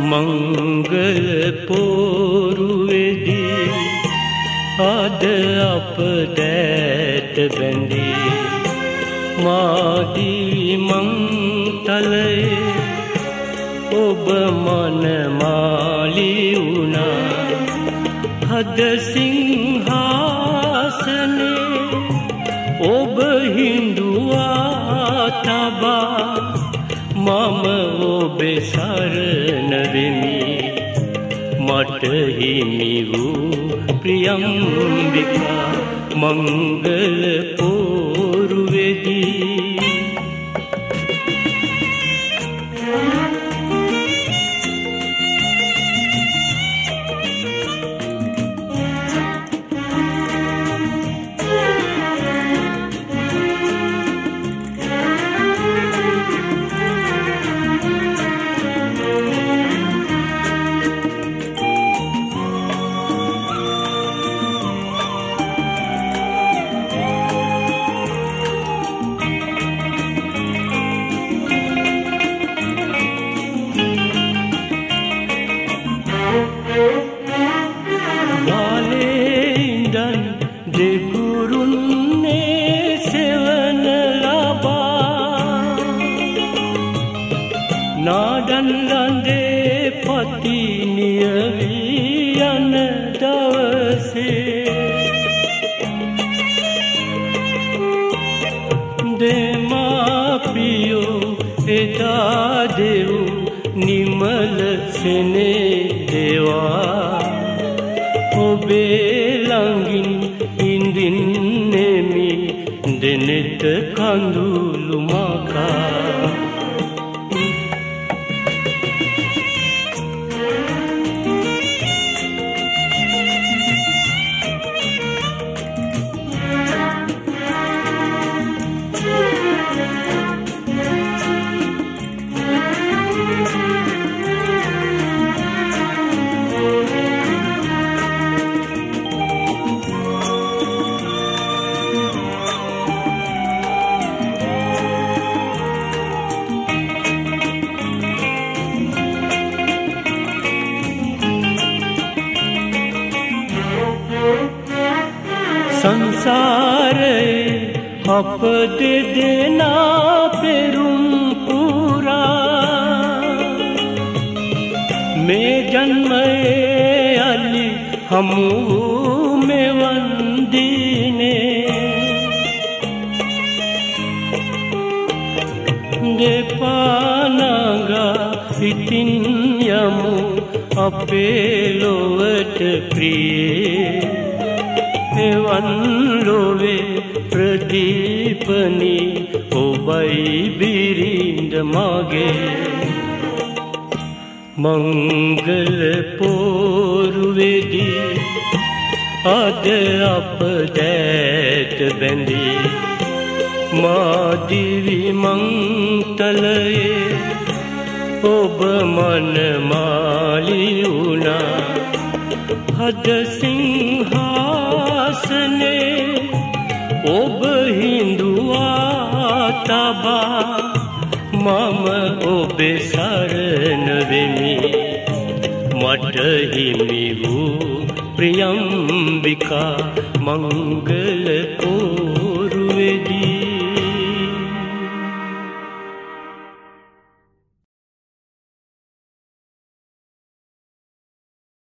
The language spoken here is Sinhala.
මංගල පෝරුවේදී අද අප දෑත බැඳී මාදී මංතලයේ ඔබ මනමාලි වුණා හද සිංහාසනේ ඔබ හිඳුවා තබා මම ඔබේ සරණ වෙමි මට හිමි වූ ප්‍රියම්බිකා මංගල පෝරුවේදී දෙගුරුන්නේ සෙවන ලබා නාඩන් ලඳේ පතිනිය වී යන දවසේ දෙමාපියෝ එදා දෙව් නිමල සෙනේ දේවා ඔබේ ළඟින් ඉඳින්නෙමි දෙනෙත කඳුළු මකා සංසාරේ අප දෙදෙනා පෙරුම් පුරා මේ ජන්මයේ අලි හමු මෙවන් දිනේ දෙපා නගා ඉතින් යමු අපේ ලොවට ප්‍රියේ එවන් ලොවේ ප්‍රදීපනි ඔබයි බිරිඳ මගේ මංගල පෝරුවේදී අද අප දෑත බැඳී මාදිවි මංතලයේ ඔබ මනමාලි වුණා හද සිංහාසනේ ඔබ හිඳුවා තබා මම ඔබේ සරණ වෙමි මට හිමි වූ ප්‍රියම්බිකා මංගල